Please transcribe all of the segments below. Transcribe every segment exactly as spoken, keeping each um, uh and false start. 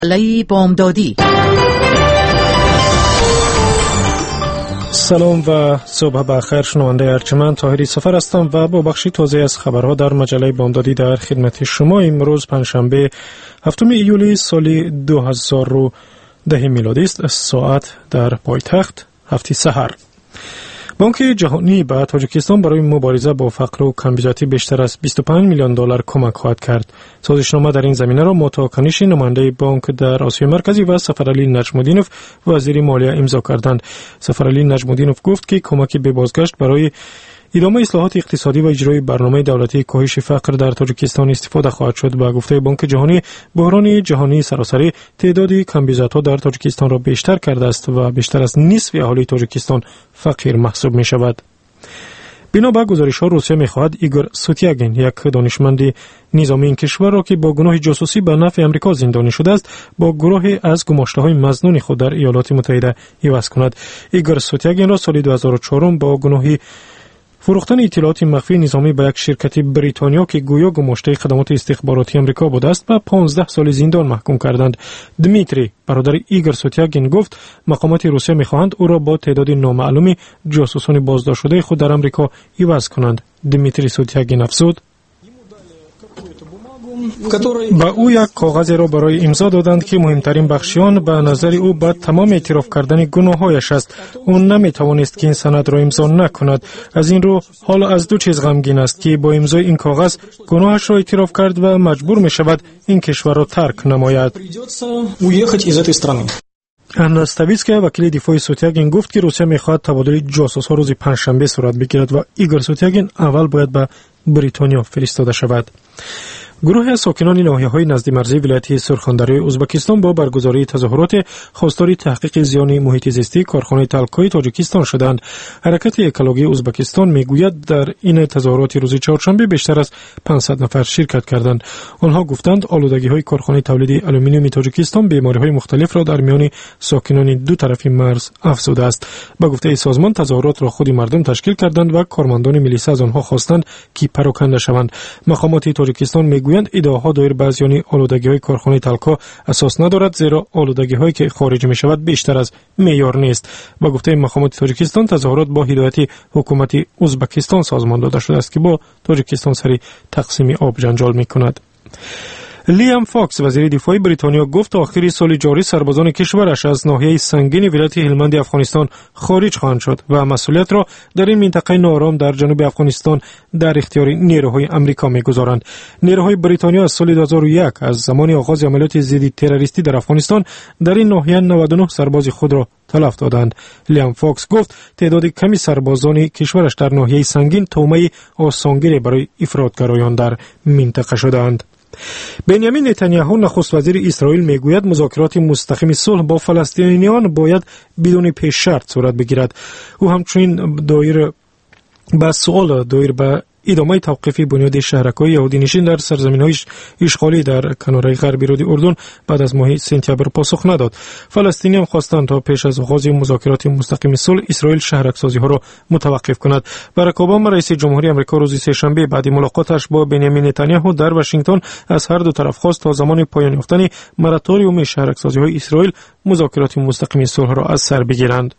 مجله بامدادی. سلام و صبح بخیر شنونده ارجمند، طاهری سفر هستم و با بخشی توضیح از خبرها در مجله بامدادی در خدمت شما. امروز پنجشنبه هفتم ایولی سال دو هزار و ده میلادی است. ساعت در پایتخت هفت سحر. بانک جهانی به تاجیکستان برای مبارزه با فقر و کمبودی بیشتر از بیست و پنج میلیون دلار کمک خواهد کرد. سازشنامه در این زمینه را متوکنش نماینده بانک در آسیای مرکزی و سفرعلی نجم‌الدینوف وزیر مالیه امضا کردند. سفرعلی نجم‌الدینوف گفت که کمک به بازگشت برای ادامه اصلاحات اقتصادی و اجرای برنامه دولتی کاهش فقر در تاجیکستان استفاده خواهد شد. با گفته بانک جهانی، بحران جهانی سراسری تعداد کمبودها در تاجیکستان را بیشتر کرده است و بیشتر از نصف اهالی تاجیکستان فقیر محسوب می شود. بنا به گزارش‌ها روسیه می‌خواهد ایگور سوتیاگین، یک دانشمند نظامی این کشور را که با گناه جاسوسی به نفع آمریکا زندانی شده است، با گروهی از گماشته‌های مظنون خود در ایالات متحده عوض کند. ایگور سوتیاگین را سال دو هزار و چهار با گناه فروختن اطلاعات مخفی نظامی به یک شرکت بریتانیا که گویا گماشته خدمات استخباراتی آمریکا بوده است به پانزده سال زندان محکوم کردند. دمیتری، برادر ایگور سوتیاگین، گفت مقامات روسیه می‌خواهند او را با تعداد نامعلوم جاسوسان بازداشت شده خود در آمریکا عوض کنند. دمیتری سوتیاگین افزود: با او یک کاغذ را برای امضا دادند که مهمترین بخشیان به نظر او به تمام اعتراف کردن گناهایش است. او نمیتوانست که این سند را امضا نکند. از این رو حالا از دو چیز غمگین است که با امضای این کاغذ گناهش را اعتراف کرد و مجبور می شود این کشور را ترک نماید. انا ستاویسکا، وکیل دفاع سوتیاگین، گفت که روسیه میخواهد تبادل جاسوس‌ها روز پنجشنبه صورت بگیرد و ایگور سوتیاگین اول باید به بریتانیا فرستاده شود. گروه ساکنان ناحیه‌های نزد مرزی ولایت سرخاندری ازبکستان با برگزاری تظاهرات خواستار تحقیق زیان محیط زیستی کارخانه تلکای تاجیکستان شدند. حرکت اکولوژی ازبکستان میگوید در این تظاهرات روز چهارشنبه بیشتر از پانصد نفر شرکت کردند. آنها گفتند آلودگی‌های کارخانه تولید آلومینیوم تاجیکستان بیماری‌های مختلف را در میان ساکنان دو طرفی مرز افزوده است. با گفته سازمان تظاهرات را خود مردم تشکیل کردند و کارمندان ملیسه از آنها خواستند که پراکنده شوند. مقامات تاجیکستان میگویند ادعاها دایر به زیان آلودگی‌های کارخانه تلکا اساس ندارد، زیرا آلودگی‌هایی که خارج می‌شود بیشتر از معیار نیست. با گفته مقامات تاجیکستان تظاهرات با هدایت حکومت ازبکستان سازمان داده شده است که با تاجیکستان سری تقسیم آب جنجال می‌کند. لیام فاکس، وزیر دفاع بریتانیا، گفت آخر سال جاری سربازان کشورش از ناحیه سنگین ولایت هلمند افغانستان خارج خواهند شد و مسئولیت را در این منطقه ناآرام در جنوب افغانستان در اختیار نیروهای آمریکا می‌گذارند. نیروهای بریتانیا از سال دو هزار و یک، از زمان آغاز عملیات ضد تروریستی در افغانستان، در این ناحیه نود و نه سرباز خود را تلف دادند. لیام فاکس گفت تعداد کمی سربازان کشورش در ناحیه سنگین تومه آسانگیری برای افراطگرایان در منطقه شدند. بنیامین نتانیاهو، نخست وزیر اسرائیل، میگوید مذاکرات مستقیم صلح با فلسطینیان باید بدون پیش شرط صورت بگیرد. او همچنین دایر به سوال دایر به ادامه توقیف بنیاد شهرک‌های یهودی‌نشین در سرزمین‌های اشغالی در کناره غربی رود اردن بعد از ماه سپتامبر پاسخ نداد. فلسطینیان خواستند تا پیش از آغاز مذاکرات مستقیم صلح اسرائیل شهرک‌سازی‌ها را متوقف کند. باراک اوباما، رئیس جمهوری آمریکا، روز سه‌شنبه بعد ملاقاتش با بنیامین نتانیاهو در واشنگتن از هر دو طرف خواست تا زمان پایان یافتن مراتوریوم شهرک‌سازی‌های اسرائیل مذاکرات مستقیم صلح را از سر بگیرند.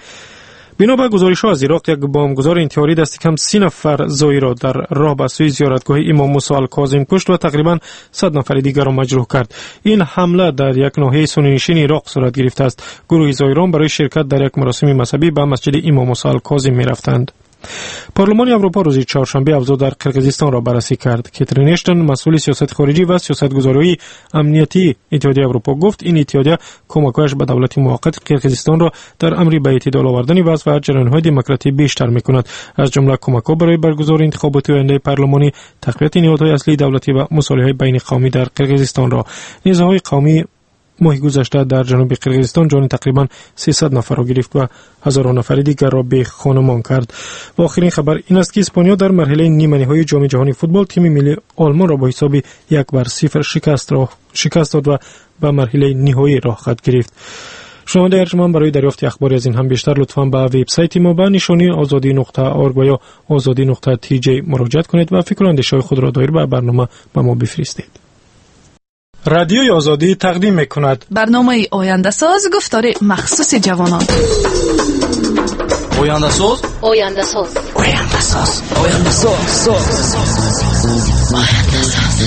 بنا به گزارش‌ها از عراق، یک بمبگذار انتحاری دست کم سی نفر زائر را در راه به سوی زیارتگاه امام موسی الکاظم کشت و تقریباً صد نفر دیگر را مجروح کرد. این حمله در یک ناحیه سنی‌نشین عراق صورت گرفته است. گروه زائران برای شرکت در یک مراسم مذهبی به مسجد امام موسی الکاظم می‌رفتند. پارلمان اروپا روز چهارشنبه اوضاع در قرقیزستان را بررسی کرد. کاترین اشتن، مسئول سیاست خارجی و سیاستگذاری امنیتی اتحادیه اروپا، گفت این اتحادیه کمک‌هایش به دولت موقت قرقیزستان را در امر به اعتدال آوردن وضع و جریان‌های دموکراتیک بیشتر می‌کند. از جمله کمک‌ها برای برگزاری انتخابات آینده پارلمانی، تقویت نهادهای اصلی دولتی و مصالحه بین قومی در قرقیزستان را. نزاع‌های قومی ماه گذشته در جنوب قرقیزستان جان تقریبا سیصد نفر را گرفت و هزاران نفر دیگر را به خانمان کرد. و آخرین خبر این است که اسپانیا در مرحله نیمه نهایی جام جهانی فوتبال تیم ملی آلمان را با حساب یک بر صفر شکست را شکست داد و به مرحله نهایی راه خط گرفت. شما در ارجمند برای دریافت اخباری از این هم بیشتر لطفاً به وبسایت ما به نشانی آزادی نقطه اورگ یا آزادی نقطه تی جی مراجعه کنید و فکر و اندیشه‌های خود را دایر به برنامه به ما بفرستید. رادیوی آزادی تقدیم می‌کند برنامه آینده ساز گفتار مخصوص جوانان. آینده ساز آینده ساز آینده ساز آینده ساز آینده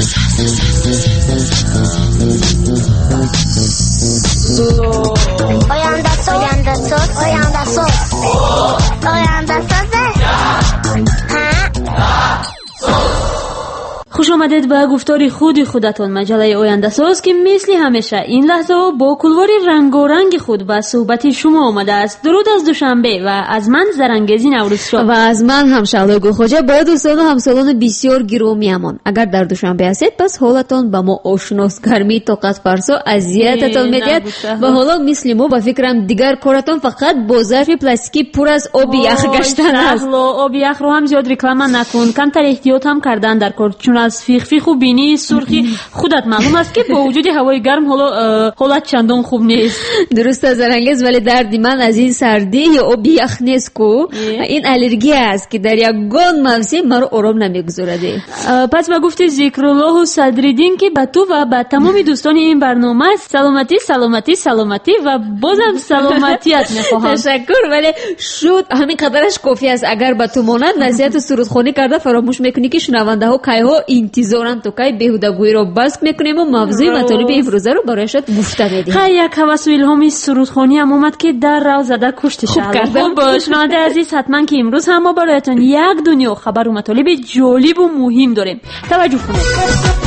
آینده ساز آینده ساز آینده ساز آینده ساز خوش آمدید به گفتار خود خودتان مجله آینده ساز که مثل همیشه این لحظه با کلوار رنگارنگ خود به صحبت شما آمده است. درود از دوشنبه و از من زرنگزی نوروزشاه و از من هم شعله گلخوجه. با دوستان و همسالان بسیار گرامی‌مان، اگر در دوشنبه هستید پس حالتان با ما آشناست. گرمی طاقت فرسا اذیتتان می‌دهد و حالا مثل ما به فکرم دیگر کارتان فقط با ظرف پلاستیکی پر از آب یخ گشتن است. آب یخ رو هم زیاد رکلام نکن، کمتر احتیاط هم کردن در کار، چون از فیخ فیخ و بینی سرخی خودت معلوم است که با وجود هوای گرم حالا حالت چندان خوب نیست. درست است زرنگز، ولی درد من از این سردی یا آب یخ نیست کو، این الرژی است که در یگان موسم مرا آرام نمیگذارد. پس با گفت ذکرالله و صدرالدین که به تو و به تمام دوستان این برنامه سلامتی سلامتی سلامتی و بازم سلامتیت میخواهم. تشکر، ولی شد همین قدرش کافی است. اگر به تو ماند نصیحت و سرودخوانی کرده فراموش میکنی که شنونده ها کی ها انتظارن تو کی بهودگویی را بس میکنیم و موضوع مطالب امروزه رو برایشان گفته میدیم. های یک هوس و الهام سرودخوانی هم اومد که در رو زده کشت شعله. خوب باش شنونده عزیز، حتما که امروز هم ما برایتان یک دنیا خبر و مطالب جالب و مهم داریم. توجه کنید.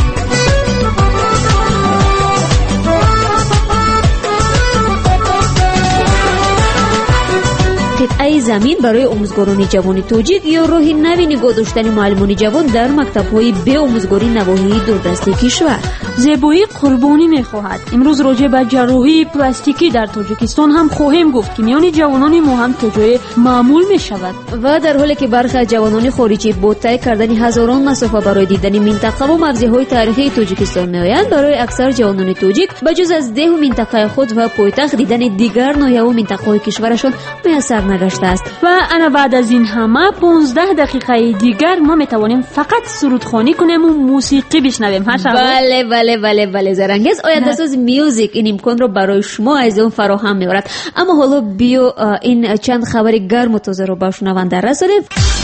قطعه زمین برای آموزگاران جوان تاجیک یا راه نوی نگاه داشتن معلمان جوان در مکتب‌های به آموزگاری نواحی دوردستی کشور. زیبایی قربانی می‌خواهد. امروز راجع به جراحی پلاستیکی در تاجیکستان هم خواهیم گفت که میان جوانان ما هم تجربه معمول می‌شود. و در حالی که برخی از جوانان خارجی با طی کردن هزاران مسافه برای دیدن منطقه و موضع‌های تاریخی تاجیکستان می‌آیند، برای اکثر جوانان تاجیک بجز از ده منطقه خود و پایتخت دیدن دیگر ناحیه و منطقه‌های کشورشان میسر نگشته است. و انا بعد از این همه پانزده دقیقه دیگر ما میتوانیم فقط سرودخوانی کنیم و موسیقی بشنویم. بله بله بله بله زرنگز، آینده ساز میوزیک این امکان رو برای شما عزیزان فراهم می‌آورد. اما حالا بیا این چند خبر گرم و تازه رو با شنونده رسانیم.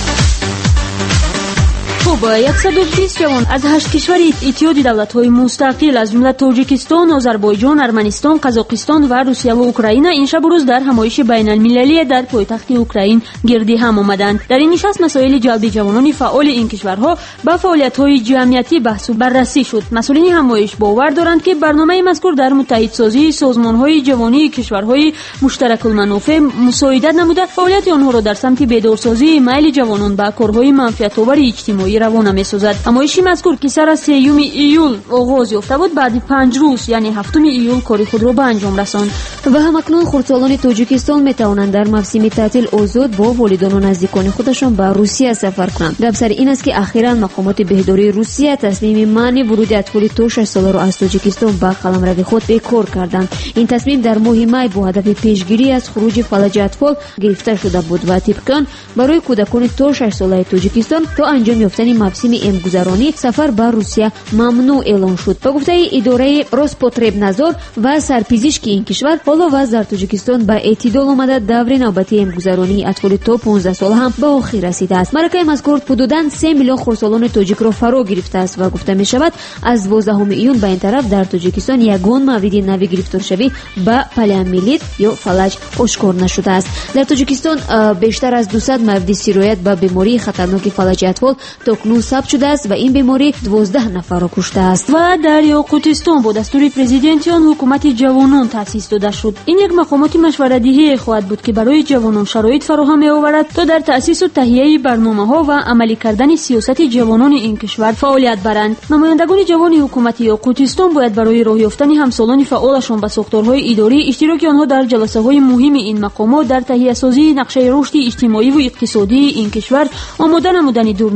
خب صد و بیست جوان از هشت کشور اتحاد دولت‌های مستقل از جمله تاجیکستان، آذربایجان، ارمنستان، قزاقستان و روسیه و اوکراین این شب روز در همایش بین‌المللی در پایتخت اوکراین گردی هم آمدند. در این نشست مسائل جلب جوانان فعال این کشورها با فعالیت‌های جمعیتی بحث و بررسی شد. مسئولین همایش باور دارند که برنامه مذکور در متحدسازی سازمان‌های جوانی کشورهای مشترک المنافع مساعدت نموده فعالیت آنها را در سمت بیدارسازی میل جوانان به کارهای منفعت‌آور اجتماعی روانه می‌سازد. همایش مذکور که سر از سوم ایول آغاز یافته بود، بعد پنج روز یعنی هفتم ایول کاری خود را به انجام رساند. و همکنون خردسالان تاجیکستان می‌توانند در موسم تعطیل آزاد با والدان و نزدیکان خودشان به روسیه سفر کنند. گپ سر این است که اخیراً مقامات بهداری روسیه تصمیم منع ورود اطفال تا شش ساله را از تاجیکستان به قلمرو خود بکار کردند. این تصمیم در ماه می با هدف پیشگیری از خروج فلج اطفال گرفته شده بود و طبقاً برای کودکان تا شش ساله تاجیکستان تا انجام یافتن موسم امگذرانی سفر به روسیه ممنوع اعلام شد. با گفته اداره روسپوتربنادزور و سرپزشکی این کشور، حالا وضع در تاجیکستان به اعتدال آمده. دور نوبتی امگذرانی اطفال تا پانزده ساله هم به آخر رسیده است. مرکه مذکور حدوداً سه میلیون خردسالان تاجیک را فرا گرفته است و گفته می شود از دوازدهم ایون به این طرف در تاجیکستان یگان مورد نوی گرفتار شوی به پلیومیلیت یا فلج آشکار نشده است. در تاجیکستان بیشتر از دویست مورد سرایت به بیماری خطرناک فلج اطفال تاکنون ثبت شده است و این بیماری دوازده نفر را کشته است. و در یاقوتستان با دستور پرزیدنتیان حکومت جوانان تأسیس داده شد. این یک مقامات مشورت‌دهی خواهد بود که برای جوانان شرایط فراهم می‌آورد تا در تأسیس و تهیه برنامه‌ها و عملی کردن سیاست جوانان این کشور فعالیت برند. نمایندگان جوان حکومت یاقوتستان باید برای راه یافتن همسالان فعالشان به ساختارهای اداری اشتراک آنها در جلسه‌های مهم این مقامات در تهیه سازی نقشه رشد اجتماعی و اقتصادی این کشور آماده نمودن دورنما و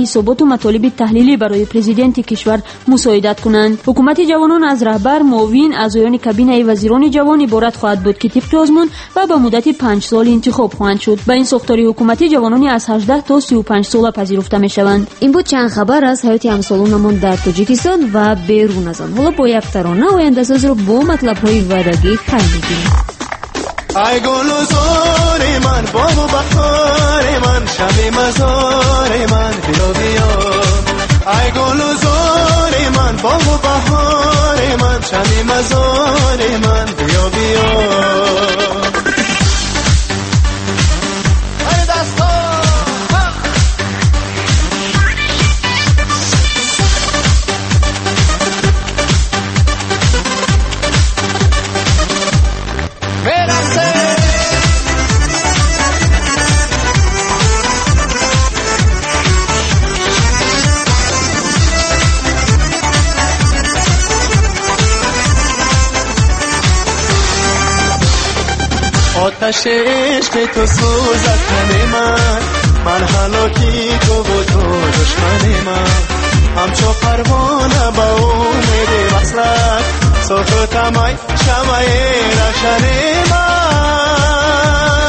حسابات و مطالب تحلیلی برای پرزیدنت کشور مساعدت کنند. حکومت جوانان از رهبر، معاون، اعضایان کابینه وزیران جوان عبارت خواهد بود که طبق آزمون و به مدت پنج سال انتخاب خواهند شد. با این ساختار حکومتی جوانانی از هجده تا سی و پنج سال پذیرفته میشوند. این بود چند خبر از حیات همسالانمان در تاجیکستان و بیرون از آن. حالا با یک ترانه آینده ساز رو با مطلب‌های وعده‌گی پی می‌گیریم. ای گل و زار من، باغ و بهار من، شب مزار من، بیا بیا. ای گل و زار من، باغ و بهار من، شب مزار من، بیا بیا. آتش عشق تو سوزد تن من، من هلاکی تو و تو دشمن من. همچو پروانه با امید وصلت، سوختم ای شمع روشن من.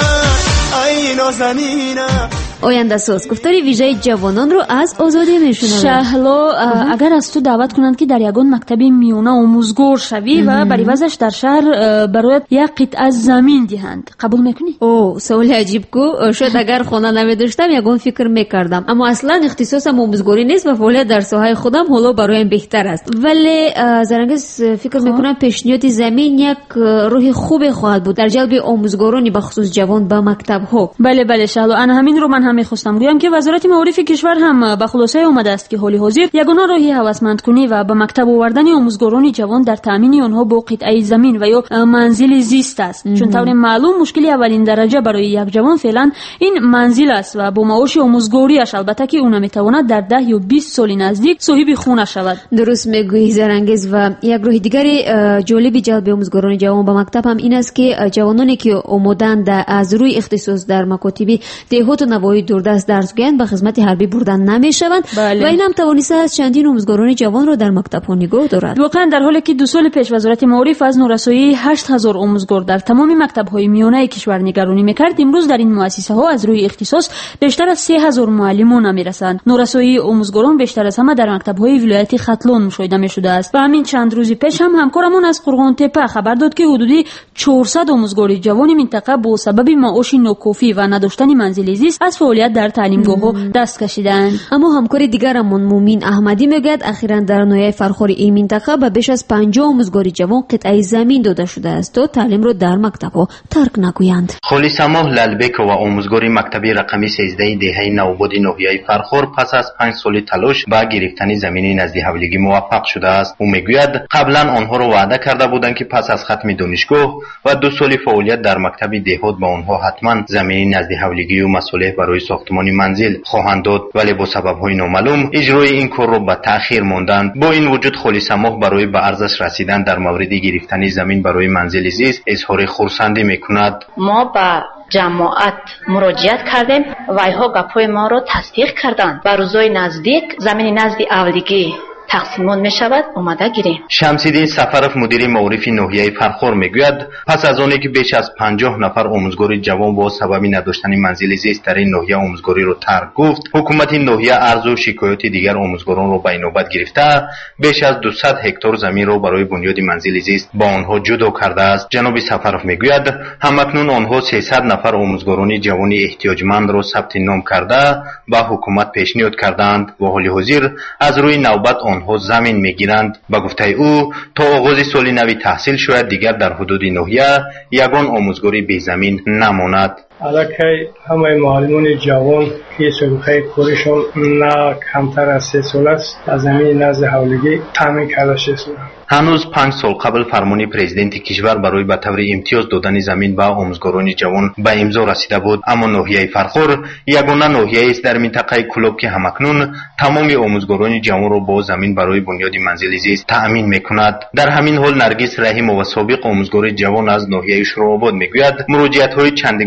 ای نازنینه آینده ساز گفتاری ویژه جوانان رو از آزادی میشنوند. شهلا اگر از تو دعوت کنند که در یگان مکتب میونه آموزگار شوی و بر عوضش در شهر برایت یک قطعه زمین دهند، قبول میکنی؟ اوه سوال عجیب کو. شاید اگر خانه نمیداشتم یگان فکر میکردم، اما اصلا اختصاصم آموزگاری نیست و فعالیت در ساحه خودم حالا برایم بهتر است. ولی زرنگز فکر میکنم پیشنهاد زمین یک روح خوب خواهد بود در جلب آموزگارانی به خصوص جوان به مکتب ها. بله بله شهلا، انا همین رو من میخواستم گویم که وزارت معارف کشور هم به خلاصه اومده است که حالی حاضر یگانه راهی هوسمند کنی و به مکتب آوردن آموزگاران جوان در تامین آنها با قطعه زمین و یا منزل زیست است. چون طور معلوم مشکلی اولین درجه برای یک جوان فعلا این منزل است و با معاش آموزگاریش، البته که اون میتواند در ده یا بیست سال نزدیک صاحب خونه شود. درست میگویی زرنگز. و یک راه دیگر جالب جلب آموزگاران جوان به مکتب هم این است که جوانانی که آمدند از روی اختصاص در مکاتب دهات و نواحی دوردست درس گویند به خدمت حربی بردن نمیشوند. بله. و این هم توانسته است چندین آموزگاران جوان را در مکتب ها نگاه دارد. واقعا در حالی که دو سال پیش وزارت معارف از نورسایی هشت هزار آموزگار در تمام مکتب های میانه کشور نگرانی میکرد، امروز در این مؤسسه ها از روی اختصاص بیشتر از سه هزار معلمان میرسند. نورسایی آموزگاران بیشتر از همه در مکتب های ولایت ختلون مشاهده میشده است. و همین چند روز پیش هم همکارمون از قرغان تپه خبر داد که حدودی چهارصد آموزگار جوان منطقه با سبب معاش ناکافی و نداشتن منزل زیست از فعالیت در تعلیمگاه‌ها دست کشیدند. اما همکار دیگرمون مومین احمدی میگه اخیراً در ناحیه فرخار این منطقه به بیش از پنجاه آموزگار جوان قطعه زمین داده شده است تا تعلیم را در مکتب‌ها ترک نکنند. خلیسماه لالبک و آموزگاری مکتبی رقمی سیزده دهه نوباد ناحیه فرخار پس از پنج سال تلاش به گرفتن زمین نزد حولیگی موفق شده است. او میگوید قبلا آنها را وعده کرده بودند که پس از ختم دانشگاه و دو سال فعالیت در مکتب دهات به آنها حتما زمین نزد حولیگی و مصالح برای ساختمان منزل خواهند داد، ولی با سبب‌های نامعلوم اجرای این کار را به تأخیر ماندند. با این وجود خلیسماه برای به ارزش رسیدن در مورد گرفتن زمین برای منزل زیست اظهار خرسندی میکند. ما با جماعت مراجعت کردیم و اینها گپ‌های ما را تصدیق کردند. و روزهای نزدیک زمین نزد اولیگی تقسیمون می شود اومده گیریم. شمسیدین سفرف مدیر معارف ناحیه فرخار میگوید پس از آنکه بیش از پنجاه نفر آموزگار جوان با سبب نداشتن منزل زیست در این ناحیه آموزگاری را ترک گفت، حکومت ناحیه عرض و شکایات دیگر آموزگاران را به نوبت گرفته بیش از دویست هکتار زمین را برای بنیاد منزل زیست با آنها جدا کرده است. جناب سفرف میگوید همکنون آنها سیصد نفر آموزگاران جوان احتیاجمند را ثبت نام کرده به حکومت پیشنهاد کردند و حال حاضر از روی نوبت آنها زمین میگیرند. با گفته او تا آغاز سال نو تحصیل شاید دیگر در حدود ناحیه یگان آموزگاری بی زمین نماند. الکی همه معلمان جوان که سابقه کارشون نه کمتر از سه سال است از زمین نزد حولیگی تامین کرده شده. هنوز پنج سال قبل فرمان پرزیدنت کشور برای به طور امتیاز دادن زمین به آموزگاران جوان به امضا رسیده بود، اما ناحیه فرخار یگانه ناحیه است در منطقه کلوب که همکنون تمام آموزگاران جوان را با زمین برای بنیاد منزل زیست تأمین میکند. در همین حال نرگس رحیم و سابق آموزگار جوان از ناحیه شوراباد میگوید مراجعت های چندین کرته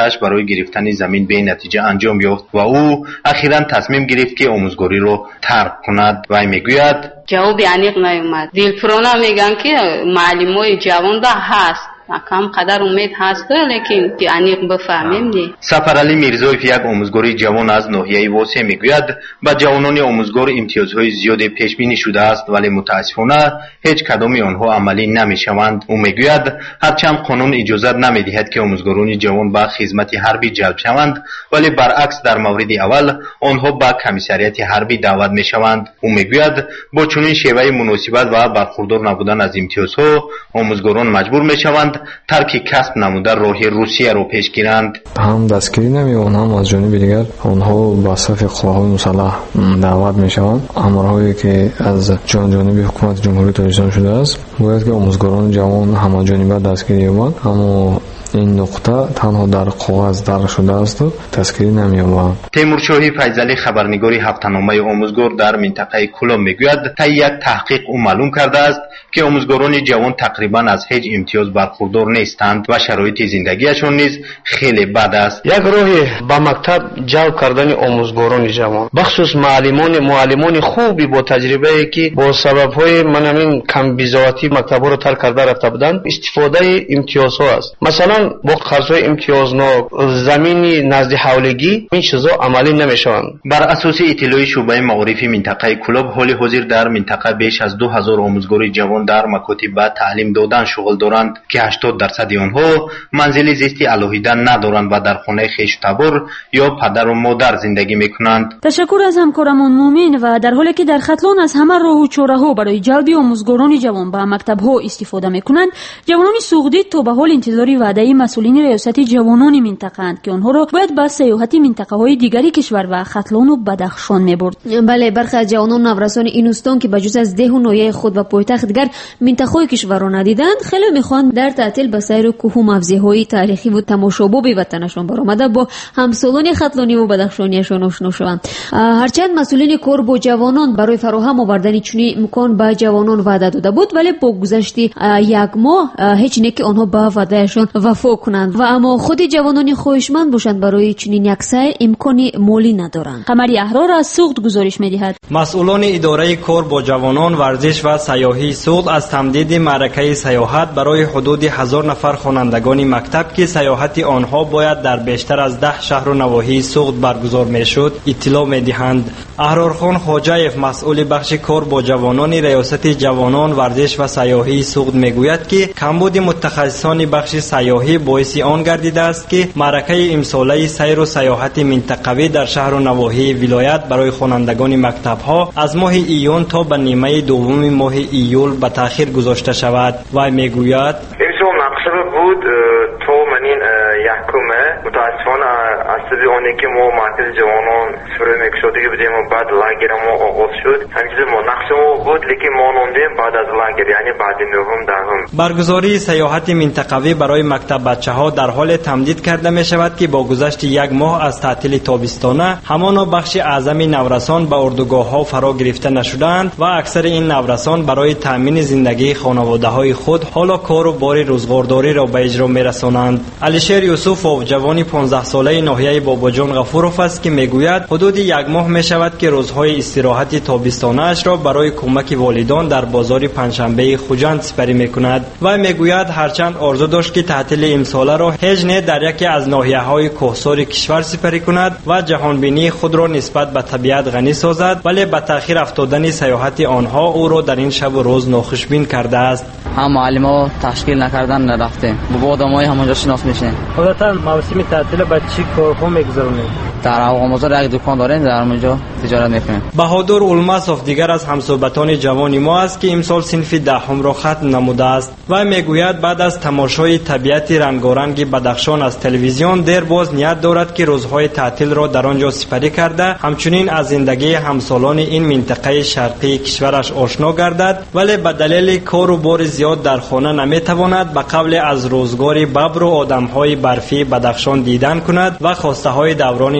آموزش‌اش برای گرفتن زمین به نتیجه انجام یافت و او اخیراً تصمیم گرفت که آموزگاری را ترک کند. و میگوید جواب عمیق نیومد. دلپرونا میگن که معلمای جوان ده هست، کم قدر امید هست لیکن عمیق بفهمیم دی. سفرعلی میرزایف یک آموزگاری جوان از ناحیه واسه میگوید با جوانان آموزگار امتیازهای زیادی پیش بینی شده است ولی متاسفانه هیچ کدام آنها عملی نمیشوند. او میگوید هرچند قانون اجازه نمیدهد که آموزگاران جوان به خدمت حربی جلب شوند ولی برعکس در مورد اول آنها به کمیسریات حربی دعوت میشوند. او میگوید با چنین شیوه مناسبت و برخوردار نبودن از امتیازها آموزگاران مجبور میشوند ترک کسب نموده راه روسیه رو پیش گیرند. هم دستگیری نمی‌کنند هم از جانب دیگر آنها به صف قواهای مسلح دعوت میشوند. امرهایی که از جانب حکومت جمهوری تاجیکستان شده است باید که آموزگاران جوان همه جانبه دستگیری یابند، اما این نقطه تنها در کاغذ در شده است و دستگیری نمی‌یابند. تیمورشاهی فیضلی خبرنگار هفته‌نامه آموزگار در منطقه کلام میگوید طی یک تحقیق او معلوم کرده است که آموزگاران جوان تقریبا از هیچ امتیاز برخوردار نیستند و شرایط زندگیشان نیز خیلی بد است. یک راه با مکتب جلب کردن آموزگاران جوان بخصوص معلمان معلمان خوبی با تجربه که با سبب‌های من همین کم بی‌ضابطی مکتب‌ها رو ترک کرده رفته بودند استفاده امتیازها است. مثلا با قرض‌های امتیازناک زمینی نزد حولگی این چیزا عملی نمی‌شوند. بر اساس اطلاع شعبه معارف منطقه کلاب حال حاضر در منطقه بیش از دو هزار آموزگار جوان در مکاتب تعلیم دادن شغل دارند که هشتاد درصد آنها منزل زیستی علاهیده ندارند و در خانه خویش تبار یا پدر و مادر زندگی میکنند. تشکر از همکارمون مومن. و در حالی که در خطلان از همه راه و چاره‌ها برای جلب آموزگاران جوان به مکتب‌ها استفاده میکنند، جوانان سوغدی تا به حال انتظار وعده مسئولین ریاست جوانان منطقه اند که آنها را باید به سیاحت منطقه‌های دیگری کشور و خطلان و بدخشان میبرد. بله، برخی از جوانان نورسان این استان که بجز از ده و ناحیه خود و پایتخت دیگر منطقه‌های کشور را ندیدند، خیلی میخوان در تعطیل به سیر کوه و مفزه‌های تاریخی و تماشابو به وطنشان برآمده با همسالان خطلانی و بدخشانیشان آشنا شوند. هرچند مسئولین کار با جوانان برای فراهم آوردن چنین امکان به جوانان وعده داده بود، ولی با گذشت یک ماه هیچ نک آنها به وعدهشان وفا کنند و اما خود جوانان خواهشمند باشند برای چنین یک سیر امکانی مالی ندارند. قمری احرار از سوخت گزارش می‌دهد. مسئولان اداره کار با جوانان، ورزش و سیاحی سوخت از تمدید معرکه سیاحت برای حدود هزار نفر خوانندگان مکتب که سیاحت آنها باید در بیشتر از ده شهر و نواحی سوخت برگزار میشد اطلاع می‌دهند. احرارخان خواجه‌اف مسئول بخش کار با جوانان ریاست جوانان، ورزش و سیاحی سوخت میگوید که کمبود متخصصان بخش سیاحی باعث آن گردیده است که معرکه امساله سیر و سیاحت منطقوی در شهر و نواحی ولایت برای خوانندگان مکتب‌ها از ماه ایون تا به نیمه دوم ماه ایول به تأخیر گذاشته شود. و میگوید امسال مقصد بود تو منین یکمه متاسفانه اصلی اونی که ما مرکز جوانان سفره مکشودگی بودیم و بعد لاگر ما آغاز شد همچنین ما نقشمو بود لیکن ما نوندیم بعد از لاگر یعنی بعد نهم دهم. برگزاری سیاحت منطقوی برای مکتب بچه ها در حال تمدید کرده می شود که با گذشت یک ماه از تعطیل تابستانه همانا بخش اعظم نورسان به اردوگاه ها فرا گرفته نشدند و اکثر این نورسان برای تامین زندگی خانواده های خود حالا کار و بار روزگارداری را به اجرا می رسانند. علیشیر یوسفوف جوانی پانزده ساله ناحیه باباجان غفوروف است که میگوید حدود یک ماه می شود که روزهای استراحت تابستانه اش را برای کمک والدان در بازار پنجشنبه خوجند سپری می کند و میگوید هرچند آرزو داشت که تعطیل امساله را هجنه در یکی از ناحیه های کوهسار کشور سپری کند و جهانبینی خود را نسبت به طبیعت غنی سازد، ولی به تأخیر افتادن سیاحت آنها او را در این شب و روز ناخوشبین کرده است. هم معلم‌ها تشکیل نکردن نرفتیم، با آدمای همونجا شناس میشیم. عادتاً موسم تعطیل با چی کارها میگذرونید؟ در آغامازار یک دکان داریم، در اونجا تجارت میکنیم. بهادر الماسوف دیگر از همصحبتان جوان ما است که امسال صنف دهم را ختم نموده است و میگوید بعد از تماشای طبیعت رنگارنگ بدخشان از تلویزیون دیر باز نیت دارد که روزهای تعطیل را در آنجا سپری کرده همچنین از زندگی همسالان این منطقه شرقی کشورش آشنا گردد، ولی به دلیل کار و بار زیاد در خانه نمیتواند به قبل از روزگار ببر و آدمهای برفی بدخشان دیدن کند و خواسته های دوران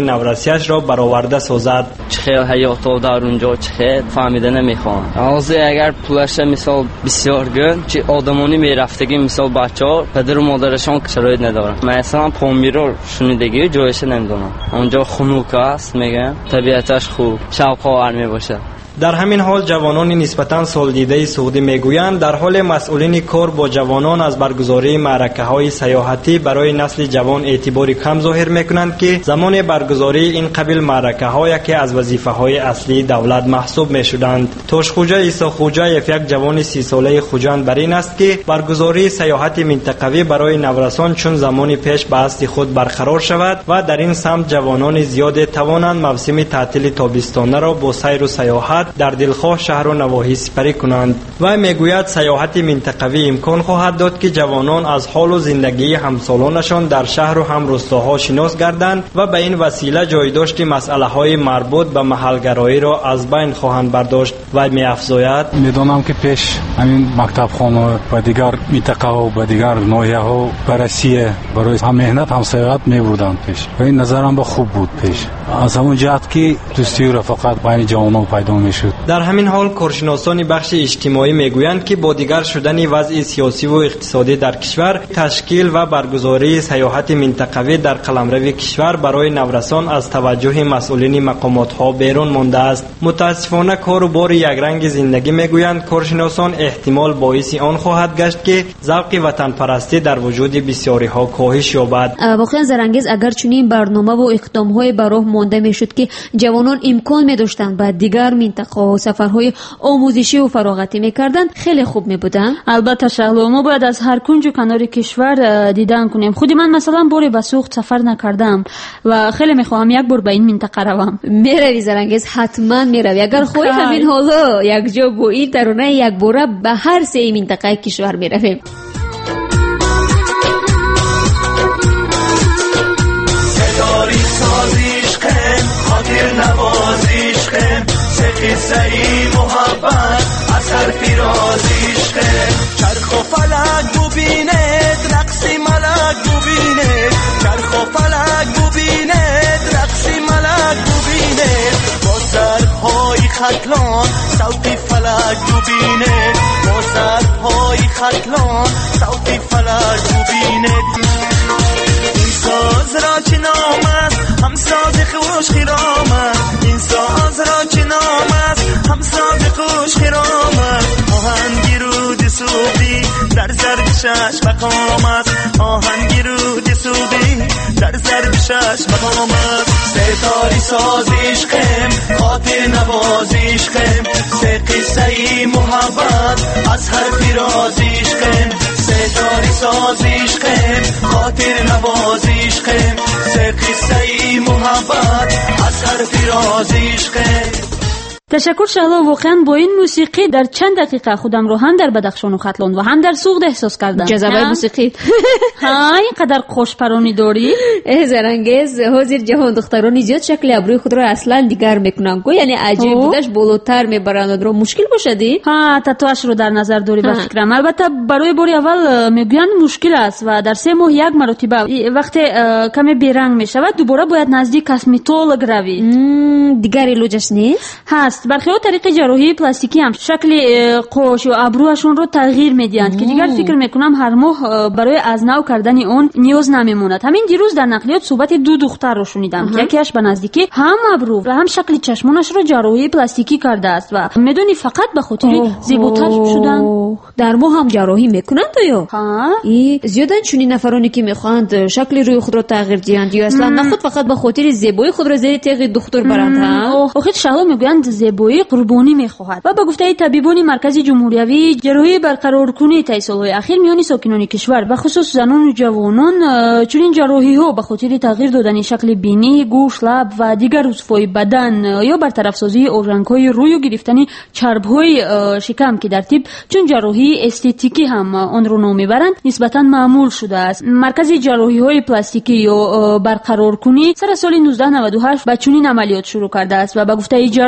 نورسیش را برآورده سازد. چه خیلی حیات در اونجا چه خیلی فهمیده نمیخوان. حاضر اگر پولش مثال بسیار گرم چه آدمانی میرفتگی مثال بچه‌ها پدر و مادرشان شرایط ندارن. مثلا پامیرو شنیدگی جایش نمیدونم. اونجا خنک است میگن طبیعتش خوب شاوخوار میباشه. در همین حال جوانان نسبتاً سالدیده سعودی میگویند در حال مسئولین کار با جوانان از برگزاری معرکه‌های سیاحتی برای نسل جوان اعتباری کم ظاهر میکنند که زمان برگزاری این قبیل معرکه‌ها یکی از وظیفه‌های اصلی دولت محسوب میشدند. توش خوجا عیسی خوجایف یک جوان سی ساله خوجند بر این است که برگزاری سیاحت منطقوی برای نورسان چون زمانی پیش به است خود برقرار شود و در این سمت جوانان زیاد توانند موسم تعطیل تابستانه را با سیر و سیاحت در دلخواه شهر و نواحی سپری کنند. و میگوید سیاحت منطقوی امکان خواهد داد که جوانان از حال و زندگی همسالانشان در شهر و هم روستاها شناس گردند و به این وسیله جایداشت مسئله های مربوط به محلگرایی را از بین خواهند برداشت. و می‌افزاید میدانم که پیش همین مکتب خانه و دیگر منطقه ها و دیگر ناحیه ها بررسی برای هم مهنت هم سیاحت می‌بردند پیش و این نظرم به خوب بود پیش از همون جهت که دوستی و رفاقت بین جوانان پیدا می‌شد. در همین حال کارشناسان بخش اجتماعی میگویند که با دیگر شدن وضع سیاسی و اقتصادی در کشور تشکیل و برگزاری سیاحت منطقوی در قلمرو کشور برای نورسان از توجه مسئولین مقامات ها بیرون مانده است. متاسفانه کار و بار یک رنگ زندگی میگویند کارشناسان احتمال باعث آن خواهد گشت که ذوق وطن پرستی در وجود بسیاری ها کاهش یابد. واقعا زرانگیز اگر چنین برنامه و اقدام های براه مانده میشد که جوانان امکان می‌داشتند بعد دیگر منطقه و سفرهای آموزشی و فراغتی میکردند خیلی خوب میبودن. البته شغل ما باید از هر کنج و کنار کشور دیدن کنیم. خودی من مثلا باری به سوخت سفر نکردم و خیلی میخواهم یک بار به این منطقه روم. میروی زرانگیز حتما میروی اگر خواهی همین حالا یک جا با این ترانه یک باره به هر سه منطقه کشور میرویم. ستاری سازیش خم خاطر نوازیش خم قصه ای محبت از هر فیرازیش خم چرخ و فلک ببیند رقصی ملک ببیند چرخ و فلک ببیند رقصی ملک ببیند با سرهای خطلان صوتی فلک ببیند با سرهای خطلان صوتی فلک ببیند این ساز را چه نام است هم ساز خوش خرام است این ساز را چه نام است هم ساز خوش خرام است آهنگی رود سوقی در زرد شش مقام است آهنگی رود سوقی در زرد شش مقام است ستاری سازیش خم خاطر نوازیش خم سه قصه ای محبت از هر فیرازیش خم ستاری سازیش خم خاطر نوازیش خم سه قصه ای محبت از هر فیرازیش خم. تشکر شهلا. واقعا با این موسیقی در چند دقیقه خودم رو هم در بدخشان و ختلان و هم در سوخت احساس کردم. جذبه موسیقی ها اینقدر خوشپرانی داری. زرانگیز حاضر جهان دخترانی زیاد شکل ابروی خود را اصلا دیگر میکنن گو یعنی عجیب بودش بالاتر میبرند رو مشکل باشدی. ها تتوش رو در نظر داری به فکرم. البته برای باری اول میگویند مشکل است و در سه ماه یک مرتبه وقتی کمی بیرنگ میشود دوباره باید نزدیک کاسمتولوگ روی. دیگر علاجش نیست؟ هست. برخی ها طریق جراحی پلاستیکی هم شکل قوش و ابروهشون رو تغییر میدهند که دیگر فکر میکنم هر ماه برای از نو کردن اون نیاز نمیموند. همین دیروز در نقلیات صحبت دو دختر رو شنیدم که یکیش به نزدیکی هم ابرو و هم شکل چشمانش رو جراحی پلاستیکی کرده است و میدونی فقط به خاطر زیباتر شدن. در ما هم جراحی میکنند یا ها ای زیادن چنین نفرانی که میخواند شکل روی خود رو تغییر دهند یا اصلا نه خود فقط به خاطر زیبایی خود را زیر تیغ دکتر برند. ها آخه شهلا میگویند زیبایی قربانی میخواهد و به گفته طبیبان مرکز جمهوری جراحی برقرار کنی طی سالهای اخیر میان ساکنان کشور به خصوص زنان و جوانان چنین جراحی ها به خاطر تغییر دادن شکل بینی، گوش، لب و دیگر عضوهای بدن یا برطرف سازی اورژانگ‌های روی و گرفتن چرب‌های شکم که در طب چون جراحی استتیکی هم آن رو نام میبرند نسبتا معمول شده است. مرکز جراحی‌های پلاستیکی یا برقرار کنی سر سال نوزده نود و هشت با چنین عملیات شروع کرده است و به گفته جراح میرالی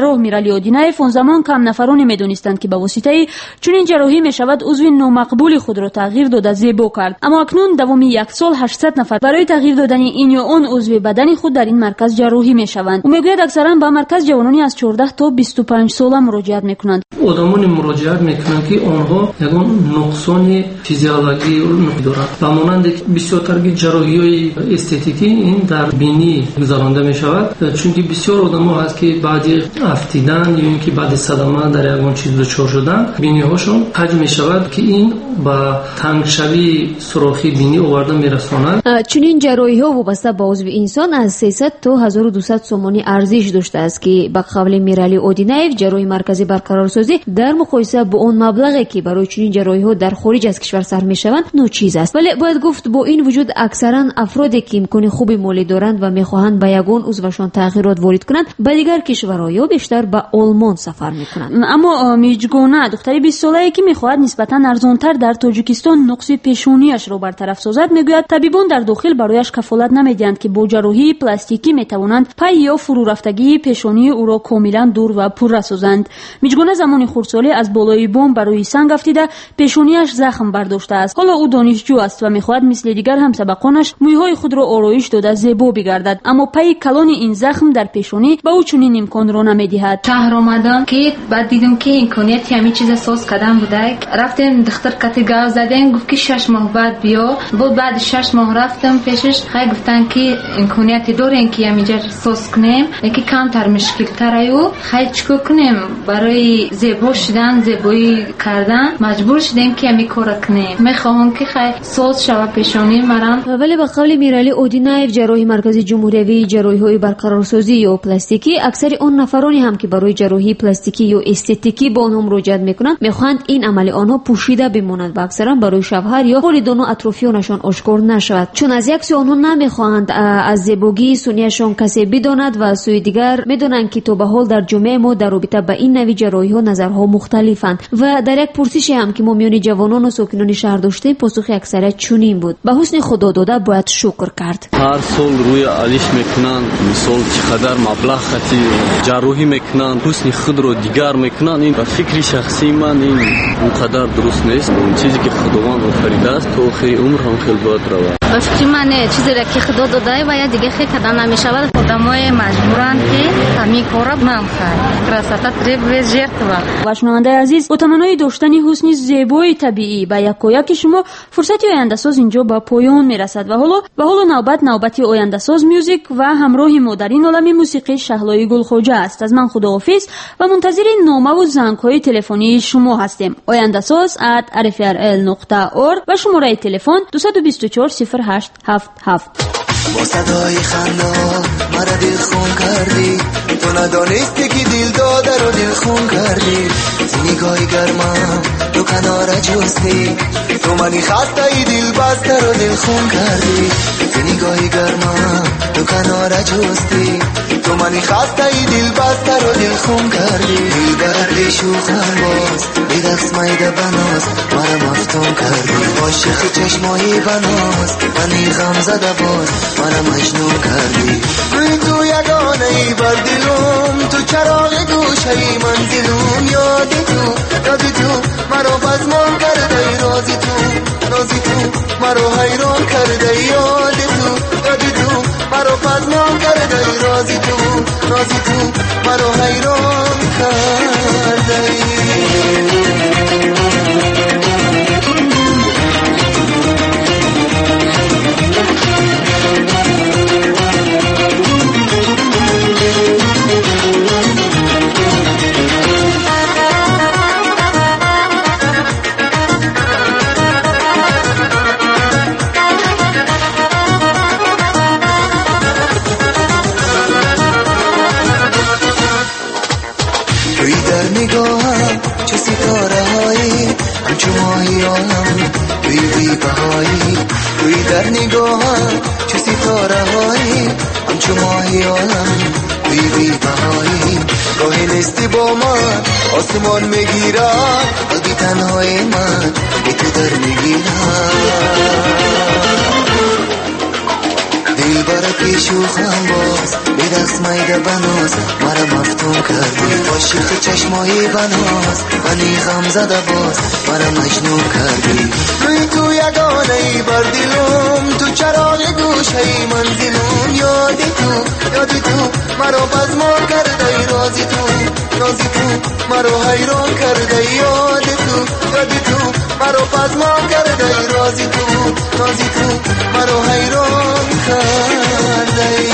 میرالی اودینایف اون زمان کم نفرانی میدونستند که با واسطه چنین جراحی میشود عضو نامقبول خود را تغییر داده زیبا کرد. اما اکنون دوام یک سال هشتصد نفر برای تغییر دادن این یا اون عضو بدن خود در این مرکز جراحی میشوند. او میگوید اکثرا به مرکز جوانانی از چهارده تا بیست و پنج ساله مراجعت میکنند. آدمانی مراجعت میکنند که آنها یگان نقصان فیزیولوژی دارند و مانند بسیارتر جراحی استتیکی این در بینی گذرانده میشود، چون که بسیار آدم‌ها هست که بعد افتیدن یا اینکه بعد صدمه در یگان چیز دچار شدن بینی هاشون کج میشود که این با تنگشوی سوراخی بینی آورده میرساند. چنین جراحی ها وابسته به عضو انسان از سیصد تا هزار و دویست سومانی ارزش داشته است که به قول میرالی اودینایف جراحی مرکزی برقرارسازی در مقایسه با اون مبلغی که برای چنین جراحی ها در خارج از کشور صرف میشوند ناچیز است. ولی باید گفت با این وجود اکثرا افرادی که امکان خوبی مالی دارند و میخواهند به یگان عضوشان تغییرات وارد کنند به دیگر کشورها یا بیشتر به آلمان سفر میکنند. اما میجگونه دختری بیست ساله‌ای که میخواهد نسبتا ارزانتر در تاجیکستان نقص پیشونیش را برطرف سازد میگوید طبیبان در داخل برایش کفالت نمیدهند که با جراحی پلاستیکی میتوانند پی یا فرو رفتگی پیشانی او را کاملا دور و پررو سازند. میجگونه زمانی خردسالی از بالای بام برای سنگ افتیده پیشونیش زخم برداشته است. حالا او دانشجو است و میخواهد مثل دیگر همسبقانش مویهای خود را آرایش داده زیبا بگردد، اما پی کلان این زخم در پیشانی به او چنین امکان را نمیدهد. شهر آمدم که بعد دیدم که امکانیت همین چیز ساز کردن بوده. رفتم دکتر کاتگا زدن گفت که شش ماه بعد بیا. بود بعد شش ماه رفتم پیشش خیلی گفتن که امکانیت دارین که همینجا ساز کنیم، یکی کمتر مشکل ترایو خیلی چیکار کنیم برای زیبا شدن زیبایی کردن مجبور شدیم که همین کار کنیم. میخواهم که خیلی ساز شود پیشانی مرام. ولی به قول میرالی اودینایف جراحی مرکزی جمهوری جراحی های برقرارسازی یا پلاستیکی اکثر اون نفرانی هم که برای جراحی پلاستیکی یا استتیکی با آنها مراجعت میکنند میخواهند این عمل آنها پوشیده بماند و اکثرا برای شوهر یا والدین و اطرافیانشان آشکار نشود، چون از یک سو آنها نمیخواهند از زیبایی سنیشان کسی بداند و سوی دیگر میدونند که تا به حال در جامعه ما در رابطه با این نوع جراحی ها نظرها مختلفند. و در یک پرسش هم که ما میان جوانان و ساکنان شهر داشتیم پاسخ اکثریت چنین بود: به حسن خدا داده باید شکر کرد. هر سال روی علیش میکنن مثال چقدر مبلغ خطی جراحی میکنن حسن خود رو دیگر میکنن. این فکر شخصی من این اونقدر درست نیست. اون چیزی که خداوند آفریده است تا آخر عمر هم خیلی باید روید. به فکر من چیزی را که خدا داده و یا دیگه خیلی کردن نمیشود. آدمای مجبورن که همین کارا نمیخواد. красота требует жертва. و شنونده عزیز، با تمنای داشتن حسن زیبای طبیعی به یکایک شما فرصتی آینده ساز اینجا به پایان میرسد و حالا و حالا نوبت نوبتی آینده ساز میوزیک و همراه ما در این عالم موسیقی شهلای گلخوجه است. از من خداحافظ و منتظر نامه و زنگ‌های تلفنی شما هستیم. آینده ساز ات ار اف ار ال نقطه اور و شماره تلفن دو دو چهار صفر هشت هفت هفت. با صدای خندان مرا دل خون کردی، تو ندانستی که دل داده رو دل خون کردی. نگاهی گرمم تو کنار جستی، تو منی خسته ای دل بسته رو دل خون کردی. نگاهی گرمم تو کنار جستی، تو منی خسته ای دل بسته رو دل خون کردی. دل بردی شوخن باز بیدخس مایده بناز مرا مفتون کردی. عاشق چشمایی بناز منی غم زده باز مرا مجنون کردی. روی تو یگانه ای بر دلم، تو چراغ گوشه ای منزلم. یاد تو یاد تو مرا بزمان کرده رازی تو رازی تو مرا حیران کرده. یاد تو یاد تو مرا بزمان کرده رازی تو رازی تو مرا حیران کرده. نگاهم چه ستاره هایی همچو ماهی هم توی بی بهایی. توی در نگاهم چه ستاره هایی همچو ماهی هم توی بی بهایی. راهی نیستی با من آسمان میگیرم، قلبی تنهای من بی تو در میگیرم. دل برا پیشو خم باز بیدخ بناس مایده بناس مرا مفتون کردی عاشق چشمای بناس منی غم زده باز مرا مجنون کردی روی تو یگانه ای بر دلم تو چراغ گوشه منزلم یادی تو یادی تو مرا بزمان کرده رازی تو رازی تو مرا حیران کرده یادی تو یادی تو مرا بزمان کرده رازی تو رازی تو مرا حیران کرده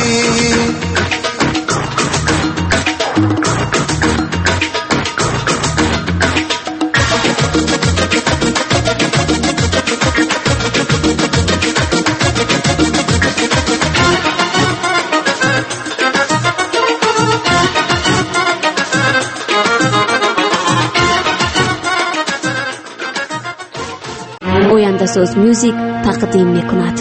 آینده‌ساز میوزیک تقدیم میکند.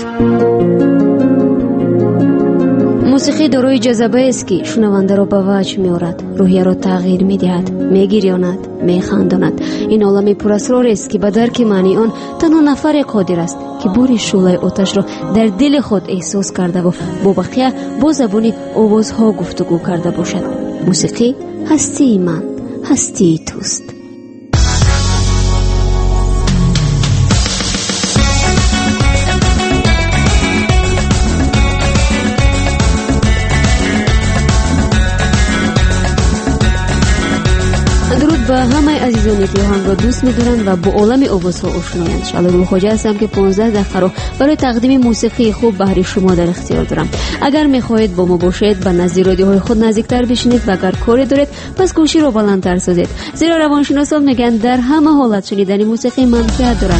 موسیقی دارای جذبه است که شنونده را به وجد می‌آورد، روحیه را تغییر می‌دهد، می‌گریاند، می‌خنداند. این عالم پراسرار است که به درک معنی آن تنها نفر قادر است که بوی شعله آتش را در دل خود احساس کرده و با بقیه با زبان آوازها گفتگو کرده باشد. موسیقی هستی من، هستی توست. درود به همه عزیزانی که آهنگ را دوست می‌دارند و با عالم آوازها آشنایند. شالروی خواجه هستم که پانزده دقیقه را برای تقدیم موسیقی خوب برای شما در اختیار دارم. اگر می‌خواهید با ما باشید به نزد رادیوهای خود نزدیکتر بشینید و اگر کاری دارید پس گوشی را بلندتر سازید، زیرا روانشناسان میگن در همه حالت شنیدن موسیقی منفعت دارد.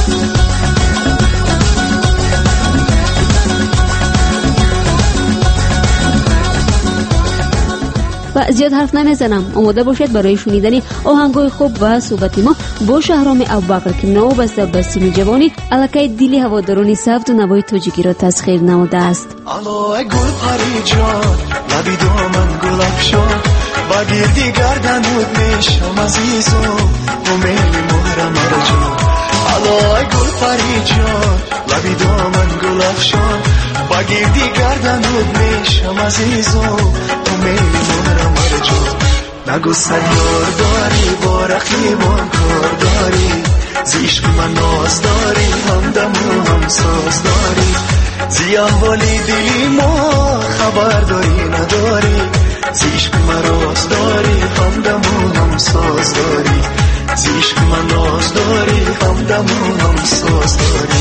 و زیاد حرف نمیزنم، آماده باشید برای شنیدن آهنگای خوب و صحبت ما با شهرام ابوبکر که نوبسته به سین جوانی الکی دل هواداران سبت و نوای تاجیکی را تسخیر نموده است. الای گل پری جان لبی دامن گل افشان با گردی گردنود میشم عزیزم و میلی مهرم جان. الای گل پری جان لبی دامن گل افشان با گردی گردنود میشم عزیزم و میلی مهرم جان. نگو سیار داری با رقیبان کار داری زیشق من ناز داری همدم و همساز داری زی احوالی دلی ما خبر داری نداری زیشق من راز داری همدم و همساز داری زیشق من ناز داری همدم و همساز داری.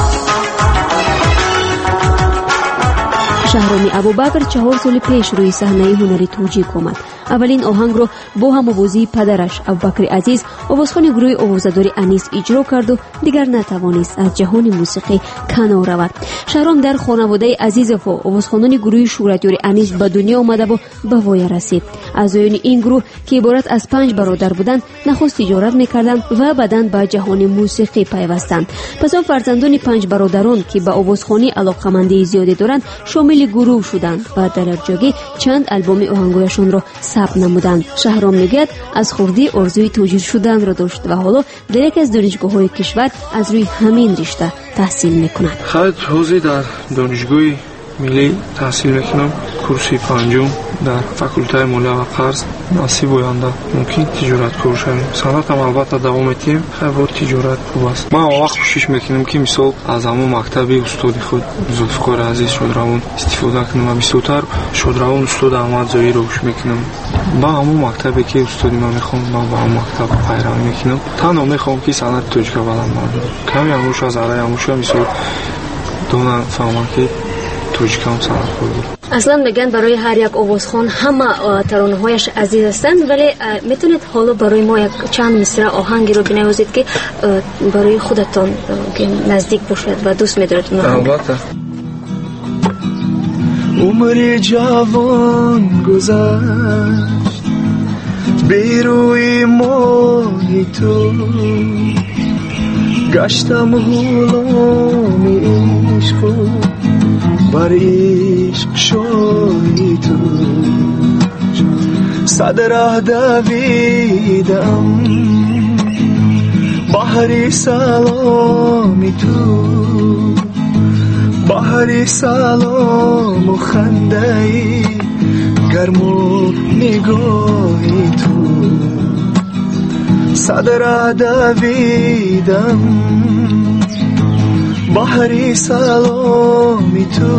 شهرام ابوبکر چهار سال پیش روی صحنه هنری توجیه آمد. اولین آهنگ را با هم‌آوازی پدرش ابوبکر عزیز آوازخوان گروه آوازداری انیس اجرا کرد و دیگر نتوانست از جهان موسیقی کنار رود. شهرام در خانواده عزیز و آوازخوانان گروه شورایداری انیس به دنیا آمده و به وای رسید. اعضایان این گروه که عبارت از پنج برادر بودند نخست تجارت می‌کردند و بعداً به جهان موسیقی پیوستند. پس آن فرزندان پنج برادران که به آوازخوانی علاقه‌مندی زیادی دارند شامل گروه شدند و در ارجاگی چند آلبوم آهنگایشان را ثبت نمودند. شهرام میگوید از خردی آرزوی توجیه شدن را داشت و حالا در یک از دانشگاه‌های کشور از روی همین رشته تحصیل می‌کند. خود حاضر در دانشگاه ملی تحصیل میکنم، کورسی پنجم در فاکولته مالیه و قرض. نصیب آینده ممکن تجارت کار شویم. صنعتم البته دوام میدیم، خیلی تجارت خوب است. من وقت کوشش میکنم که مثال از همون مکتبی استاد خود ذوالفقار عزیز شادروان استفاده کنم و بیشتر شادروان استاد احمد زایی رو گوش میکنم. با همون مکتبی که استادی من میخوام من با همون مکتب پیروی میکنم. تنها میخوام که صنعت تاجیک بلند باشم. کمی هموش از عرای هموش مثال دونم فهمم که توجیکام سلام خوردیم. اصلا میگن برای هر یک آوازخوان همه ترانه‌هایش عزیز هستند، ولی میتونید حالا برای ما یک چند مصرع آهنگی رو بنوازید که برای خودتان که نزدیک باشد و دوست می‌دارید. البته. عمر جوان گذشت بی روی ماهی تو گشتم غلام عشق بر عشق شاهی تو صد راه دویدم بحری سلامی تو بحر بهاری سلام و خنده ای گرم و نگاهی تو صدر دویدم بهاری سلامی تو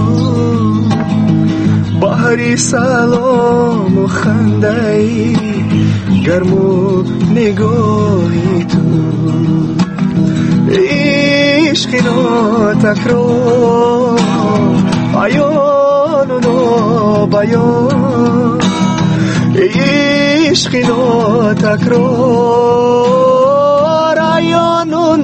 بهاری سلام و خنده ای گرم و نگاهی تو عشقی ناتکرار عیان و نابیان عشقی ناتکرار عیان و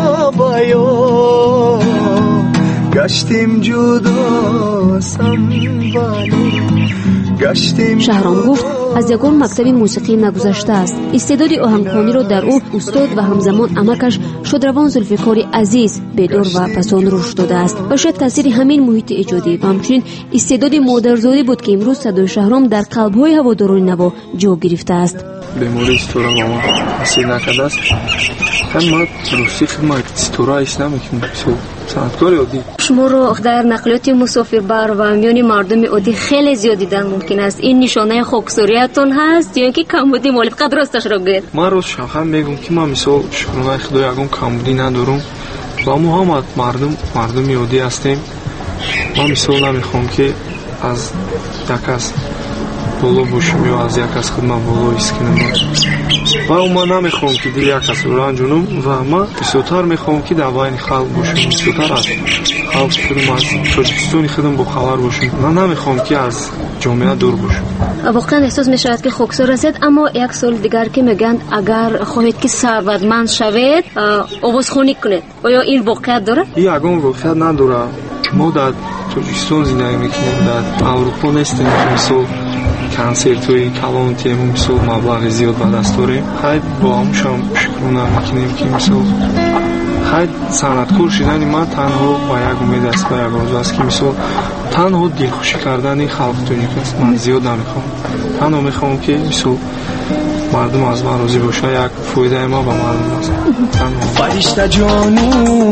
نابیان گشتیم جدا سنبالی شهرام گفت از یگان مکتب موسیقی نگذشته است. استعداد آهنگخوانی را در او استاد و همزمان امکش شادروان ذوالفقار عزیز بدور و پسان رشد داده است و شاید تاثیر همین محیط ایجادی و همچنین استعداد مادرزادی بود که امروز صدای شهرام در قلب‌های هواداران نوا جا گرفته است. بیماری استورا با ما حاصل نکرده است. هم ما روسی خدمت استورا ایش نمیکنیم. صنعتکار عادی. شما رو در نقلیات مسافربر و میان مردم عادی خیلی زیاد دیدن ممکن است. این نشانه خاکساریتون هست یا اینکه کمبودی مالی فقط راستش رو بگید؟ من روز شخصا میگم که من مثلا شکرانه خدا یگان کمبودی ندارم و ما هم مردم مردم عادی هستیم. من مثلا نمیخوام که از یک از بالا باشم یا از یک از خدمت بالا ایسکنم و من نمیخوام که دیگه یک از رو انجونم و من بسیارتر میخوام که در باین خلق باشم، بسیارتر از خلق خودم از تاجیکستانی خودم با خبر باشم. من نمیخوام که از جامعه دور باشم. واقعا احساس میشود که خاکسار هستید، اما یک سال دیگر که میگن اگر خواهید که ثروتمند شوید آوازخوانی کنید، آیا این واقعیت داره؟ این یگان واقعیت نداره. ما در تاجیکستان زندگی میکنیم، در اروپا نیستیم. مثلا کنسرت‌های کلان تیم مثل مبلغ زیاد به دست داریم. خیلی با همش هم شکرانه میکنیم که مثل خیلی صنعتکار شدن من تنها با یک امید است، با یک آرزو است که مثل تنها دلخوشی کردن خلق تونیک است. من زیاد نمیخوام، تنها میخوام که مثل مردم از من راضی باشه. یک فایده ما با مردم است. فرشته جانو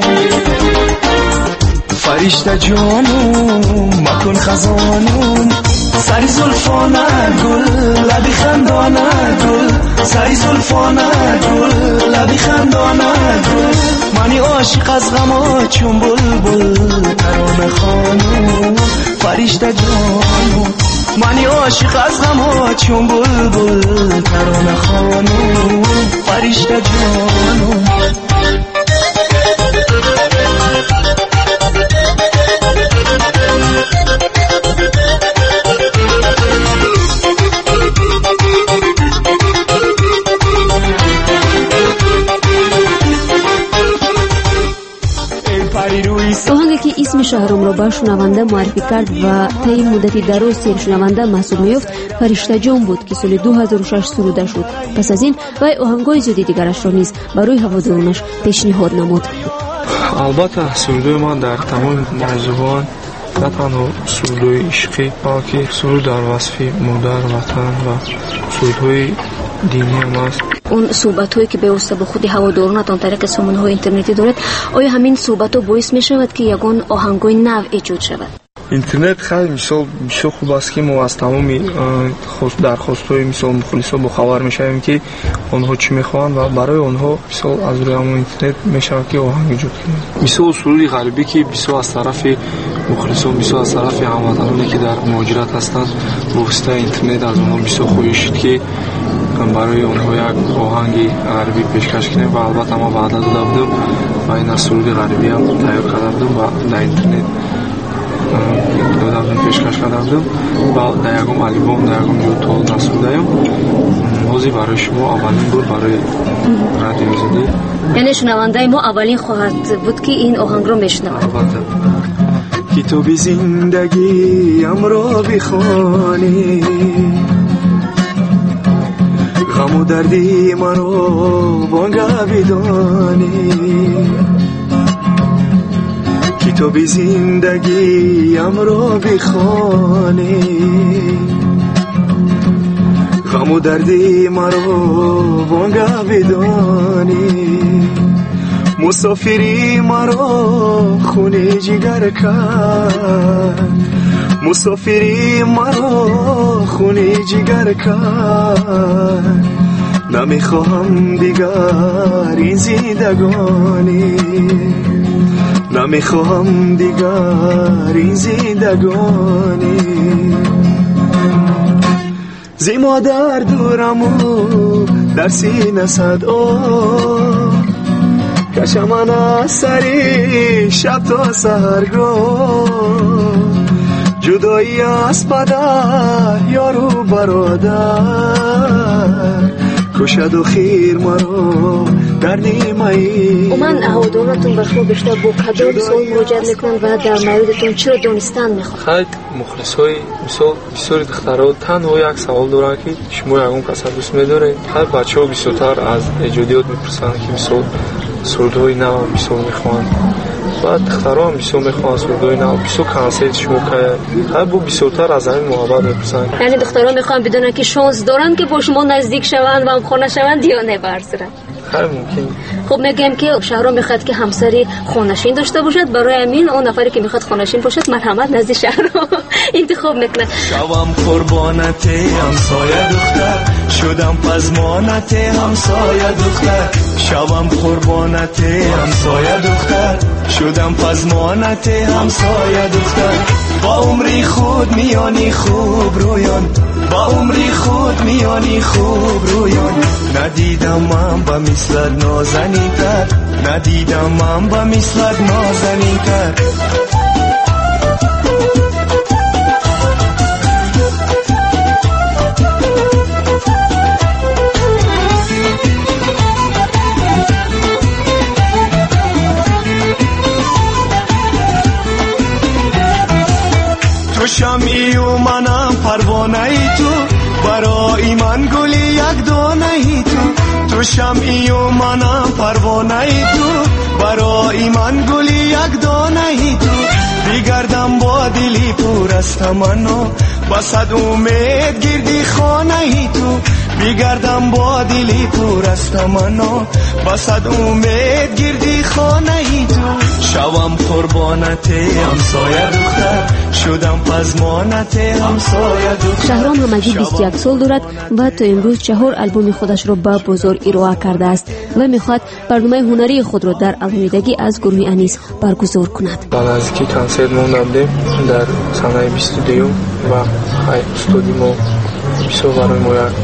فرشته جانو مکن خزانو سری زلفانه گل لبی خندانه گل سری زلفانه گل لبی خندانه گل منی عاشق از غما چون بلبل ترانه خانو فرشته جانو منی عاشق از غما چون بلبل ترانه خانو فرشته جانو آهنگی که اسم شهرام را به شنونده معرفی کرد و طی مدتی دراز سیر شنونده محسوب می‌یافت فرشته جان بود که سال دو هزار و شش سروده شد. پس از این وی آهنگ‌های زیادی دیگرش را نیز برای هوادارانش پیشنهاد نمود. البته سرودهای من در تمام موضوعات نه تنها سرودهای عشقی بلکه سرود در وصف مادر وطن و سرودهای دینی هم است. اون صحبت‌هایی که به واسطه با خود هوادارانتان طریق سامانه‌های اینترنتی دارد، آیا همین صحبت‌ها باعث می‌شود که یگان آهنگ‌های نو ایجاد شود؟ اینترنت خیلی مثال بسیار خوب است که ما از تمام درخواست‌های مثال مخلصا با خبر می‌شویم که آنها چی می‌خواهند و برای آنها مثال از روی همون اینترنت می‌شود که آهنگ ایجاد کنیم. مثال سروری غریبی که بسیار از طرف مخلصان، بسیار از طرف هموطنانی که در مهاجرت هستند با واسطه اینترنت از آنها بسیار خواهش شد که برای آنها یک آهنگ غربی پیشکش کنیم و البته ما وعده داده بودیم و این از سرود غربی هم تیار کرده بودیم و در اینترنت داده بودیم پیشکش کرده بودیم و در یکم آلبوم در یکم یوتیوب رسوندیم. موضوعی برای شما اولین بود برای رادیو زدی، یعنی شنونده ما اولین خواهد بود که این آهنگ رو میشنود. کتاب زندگی ام را بخوانی غم و دردی من رو وانگه بدانی کتاب زندگی ام را بخوانی غم و دردی من رو وانگه بدانی مسافری من رو خونه جگر کرد مسافری مرا خونه جگر کرد نمیخواهم دیگر این زندگانی نمیخواهم دیگر این زندگانی زی مادر دورم و در سینه صدا کشم من از سری شب تا سحرگاه جدایی از پدر یارو برادر کشد و خیر مرا در نیمه ای و من اهودانتون به شما بیشتر با کدام سوال مراجعت میکنن و در موردتون چرا دانستن میخواد؟ خیلی مخلص های مثال بسیاری دخترها تنها یک سوال دارن که شما یکم کسا دوست میدارین. خیلی بچه ها بسیارتر از ایجادیات میپرسن که مثال سردهای نو مثال میخوان و دخترها هم بسیار میخوان سردهای نو بسیار کنسیت شما که خیلی با بسیارتر از همین محبت میپرسن. یعنی دخترها میخوان بدونن که شانس دارن که با شما نزدیک شوند و هم خانه شوند یا نه برسرن؟ خیلی ممکن. خب میگم که شهرام میخواد که همسری خونشین داشته باشد، برای همین اون نفری که میخواد خونشین باشد مرحمت نزد شهرام انتخاب میکنه. شوام قربانت همسایه دختر شدم پزمانت همسایه دختر شوام قربانت همسایه دختر شدم پزمانت همسایه دختر با عمری خود میانی خوب رویان با عمری خود میانی خوب رویان ندیدم من با مثلت نازنین تر ندیدم من با مثلت نازنین تر تو شمعی و منم پروانه ای تو برای من گلی یک دانه ای تو تو شمعی و منم پروانه ای تو برای من گلی یک دانه ای تو بگردم با دلی پر از تمنا با صد امید گردی خانه ای تو بگردم با دلی پر از تمنا با صد امید گردی خانه ای تو شوام قربانت همسایه دختر شدم پزمانت همسایه دختر. شهرام همگی بیست و یک سال دارد و تا امروز چهار البوم خودش را به بازار ارائه کرده است و میخواد برنامه هنری خود را در علایدگی از گروه انیس برگزار کند. بعد از اینکه کنسرت ما نبودیم در صحنه بیست و دو و استودیو ما بسیار برای ما یک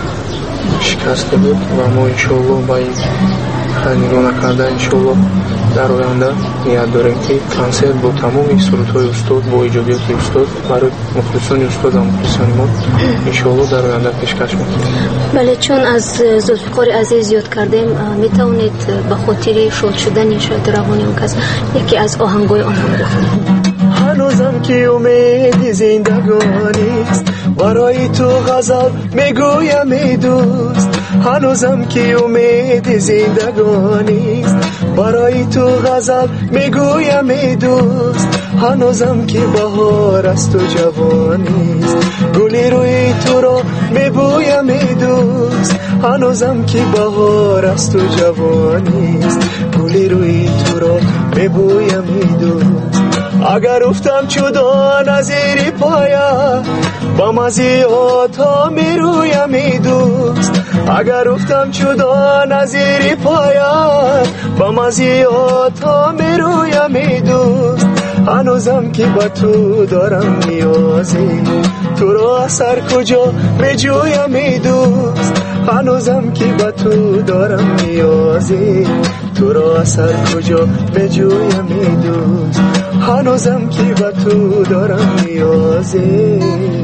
شکست بود و ما انشاءالله با این نگاه نکرده انشاءالله در آینده نیت داریم که کنسرت با تمام سرودهای استاد با ایجادیات استاد برای مخلصان استاد و مخلصان ما انشاءالله در آینده پیشکش میکنیم. بله، چون از ذوالفقار عزیز یاد کردیم میتونید به خاطر شاد شدن شاید روانی اون کس یکی از آهنگای آنها بخونید. هنوزم که امید زندگانیست برای تو غزل میگویم ای دوست هنوزم که امید زندگانیست برای تو غزل میگویم ای دوست هنوزم که بهار است و جوانیست گلی روی تو را میبویم ای دوست هنوزم که بهار است و جوانیست گلی روی تو را میبویم ای دوست اگر افتم جدا نظیری پایا با مزیات ها میرویم ای دوست اگر افتم جدا نظیری پایا با مزیات ها میرویم ای دوست هنوزم که با تو دارم نیازی تو را سر کجا میجویم ای دوست هنوزم که با تو دارم نیازی تو را سر کجا میجویم ای دوست هنوزم که با تو دارم نیازی.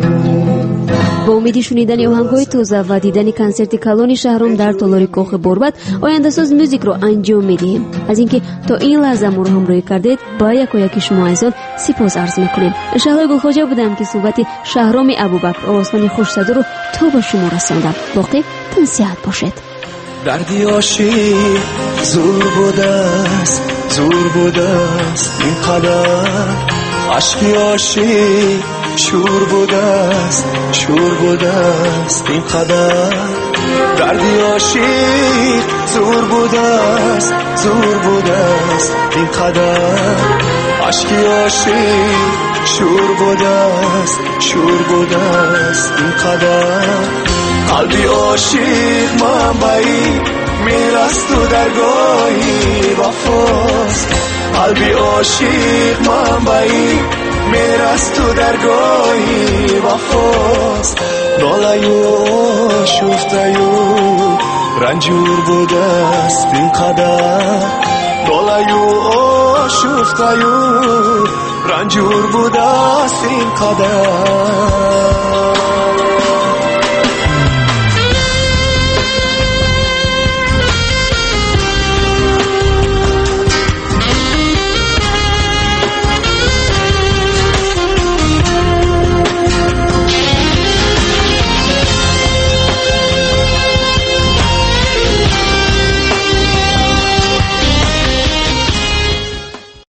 با امید شنیدن آهنگ‌های تازه و دیدن کنسرت کلان شهرام در تالار کاخ باربد آینده ساز موزیک رو انجام میدهیم. از اینکه تا این لحظه ما رو همراهی کردید با یک و یک شما عزیزان سپاس عرض میکنیم. شهلا گلخواجه بودم که صحبت شهرام ابوبکر آوازخوان خوش صدا رو تا به شما رساندم. باقی تنصیحت باشید. دردی عاشق زور بوده است زور بوده است اینقدر عشقی عاشق شور بوده است شور بوده است اینقدر دردی عاشق زور بوده است زور بوده است اینقدر عشقی عاشق شور بوده است شور بوده است اینقدر قلبی عاشق منبعی میرست و درگاهی وفاست قلبی عاشق منبعی میرست و درگاهی وفاست ناله‌یو شفته‌یو رنجور بوده است اینقدر ناله‌یو شفته‌یو رنجور بوده است اینقدر